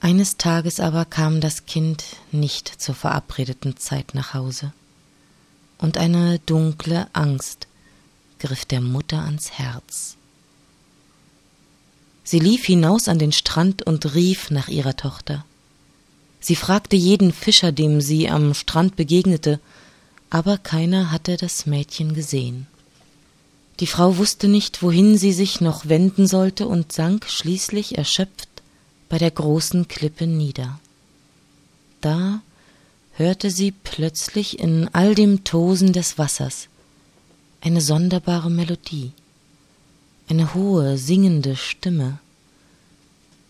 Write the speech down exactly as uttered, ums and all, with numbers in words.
Eines Tages aber kam das Kind nicht zur verabredeten Zeit nach Hause, und eine dunkle Angst griff der Mutter ans Herz. Sie lief hinaus an den Strand und rief nach ihrer Tochter. Sie fragte jeden Fischer, dem sie am Strand begegnete, aber keiner hatte das Mädchen gesehen. Die Frau wusste nicht, wohin sie sich noch wenden sollte und sank schließlich erschöpft bei der großen Klippe nieder. Da hörte sie plötzlich in all dem Tosen des Wassers eine sonderbare Melodie, eine hohe, singende Stimme.